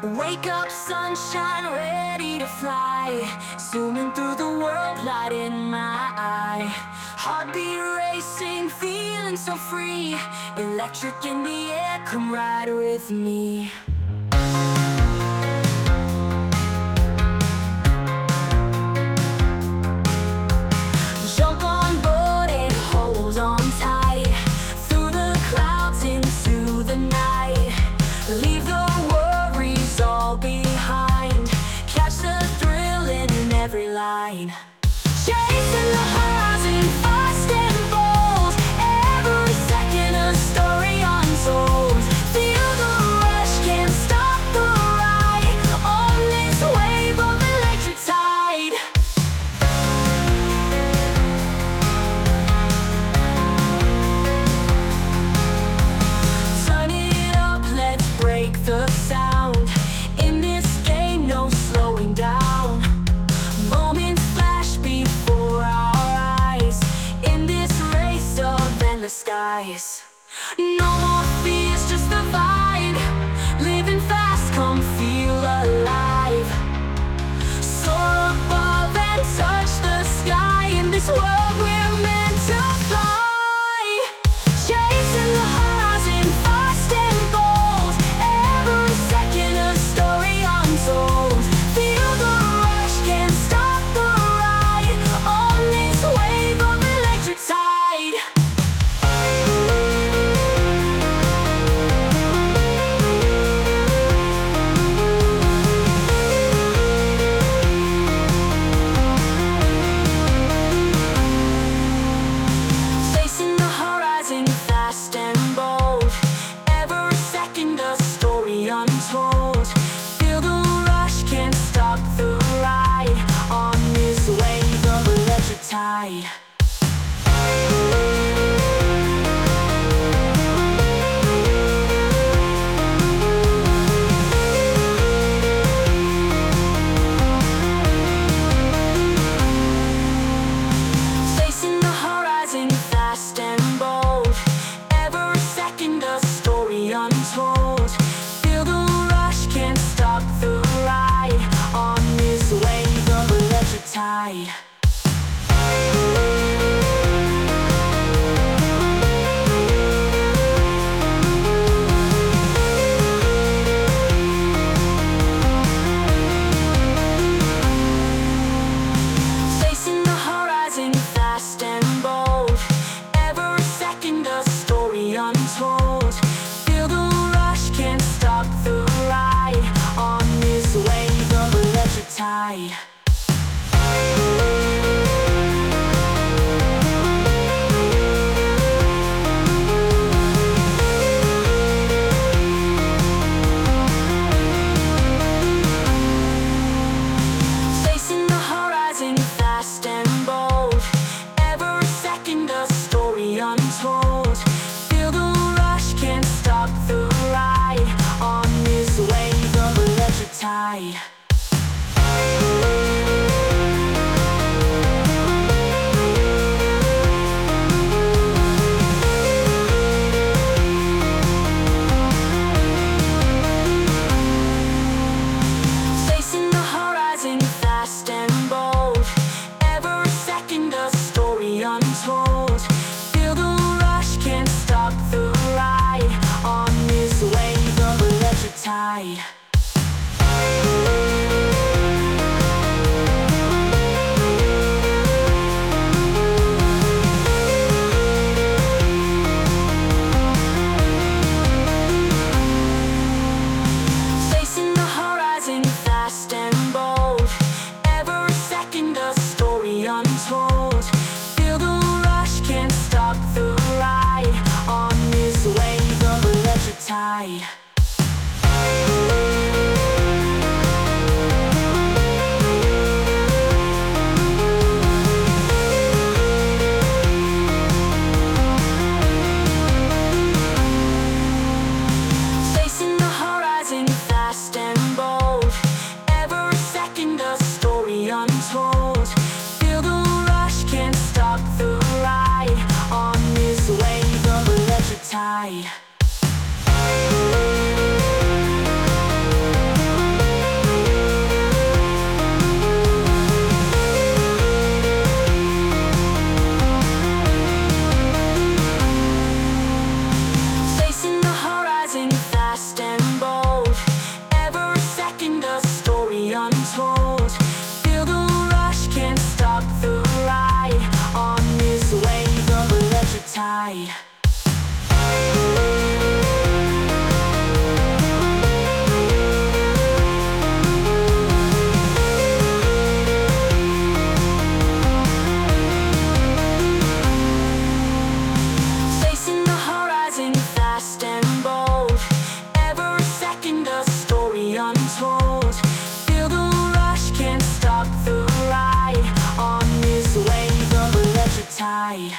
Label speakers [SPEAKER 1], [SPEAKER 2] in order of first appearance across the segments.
[SPEAKER 1] Wake up, sunshine, ready to fly. Zooming through the world, light in my eye. Heartbeat racing, feeling so free. Electric in the air, come ride with me. Jump on board and hold on tight. Through the clouds into the night. Leave the worries all behind. Catch the thrill in every line. Chasing the horizon, fast and bold. Every second a story untold. Feel the rush, can't stop the ride. On this wave of electric tide. Turn it up, let's break the sound. In this game, no slowing down. Moments flash before our eyes. In this race of endless skies. No more fears, just the vibe. Living fast, come feel alive. Soar above and touch the sky. In this world we're meant to fly. Chasing the horizon, fast and bold. Every second a story untold. Feel the rush, can't stop the ride. On this wave of electric tide. Facing the horizon, fast and bold. Every second a story untold. Feel the rush, can't stop the ride. On this wave of electric tide. Facing the horizon, fast and bold. Every second a story untold. Feel the rush, can't stop the ride. On this wave of electric tide. Facing the horizon, fast and bold. Every second a story untold. Feel the rush, can't stop the ride. On this wave of electric tide. Facing the horizon, fast and bold. Every second a story untold. Feel the rush, can't stop the ride. On this wave of electric tide. Facing the horizon, fast and bold. Every second a story untold. Feel the rush, can't stop the ride. On this wave of electric tide. Facing the horizon, fast and bold. Every second a story untold. Feel the rush, can't stop the ride. On this wave of electric tide. Facing the horizon, fast and bold. Every second a story untold. Feel the rush, can't stop the ride. On this wave of electric tide. tide. Facing the horizon, fast and bold. Every second a story untold. Feel the rush, can't stop the ride. On this wave of electric tide.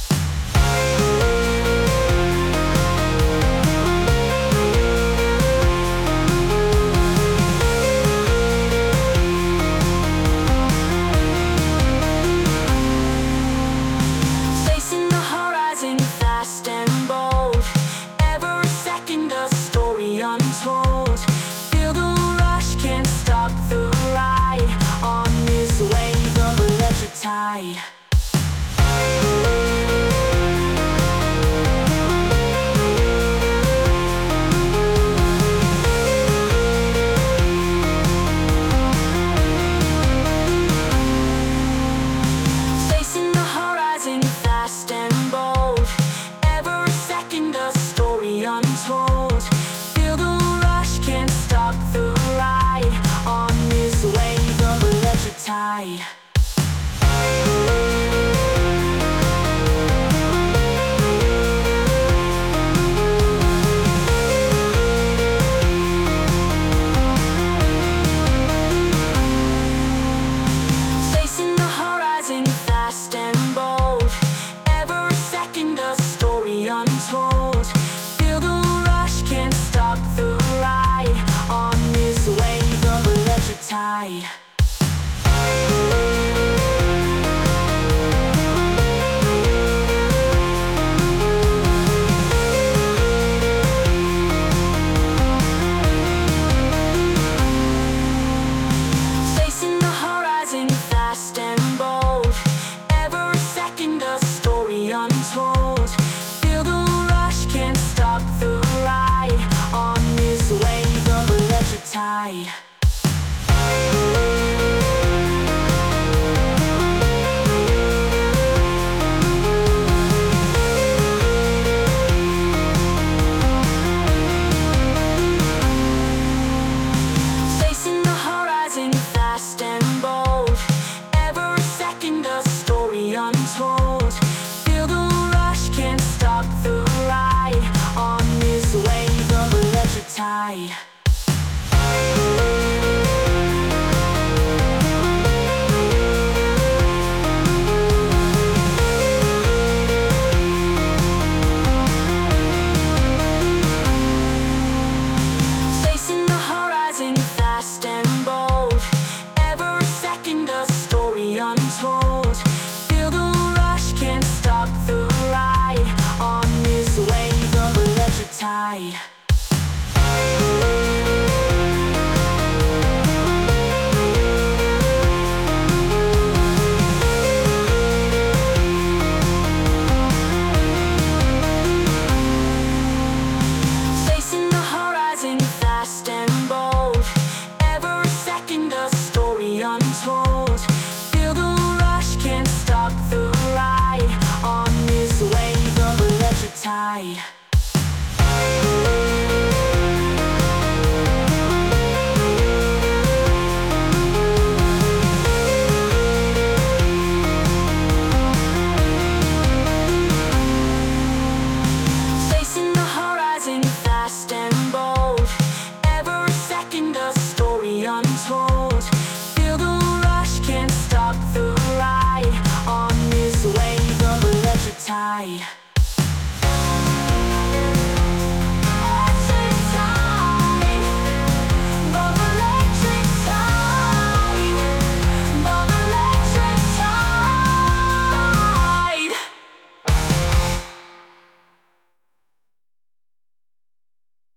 [SPEAKER 1] Facing the horizon, fast and bold. Every second a story untold. Feel the rush, can't stop the ride. On this wave of electric tide. Facing the horizon, fast and bold. Every second a story untold. Feel the rush, can't stop the ride. On this wave of electric tide. Facing the horizon, fast and bold. Every second a story untold. Feel the rush, can't stop the ride. On this wave of electric tide. Facing the horizon, fast and bold. Every second a story untold. Feel the rush, can't stop the ride. On this wave of electric tide. Facing the horizon, fast and bold. Every second a story untold. Feel the rush, can't stop the ride. On this wave of electric tide. Facing the horizon, fast and bold. Every second a story untold. Feel the rush, can't stop the ride. On this wave of electric tide. Facing the horizon, fast and bold. Every second a story untold. Feel the rush, can't stop the ride. On this wave of electric tide. Facing the horizon, fast and bold. Every second a story untold. Feel the rush, can't stop the ride. On this wave of electric tide.